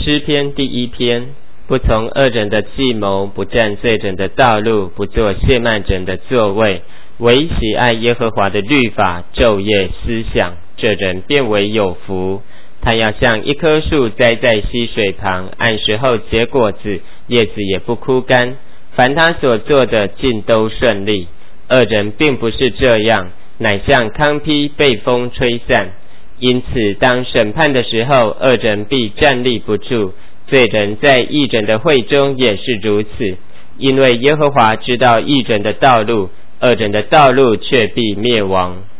诗篇第1篇，不从恶人的计谋，不站罪人的道路，不坐亵慢人的座位，唯喜爱耶和华的律法，昼夜思想，这人便为有福。他要像一棵树栽在溪水旁，按时候结果子，叶子也不枯干，凡他所做的尽都顺利。恶人并不是这样，乃像糠秕被风吹散。因此当审判的时候，恶人必站立不住，罪人在义人的会中也是如此。因为耶和华知道义人的道路，恶人的道路却必灭亡。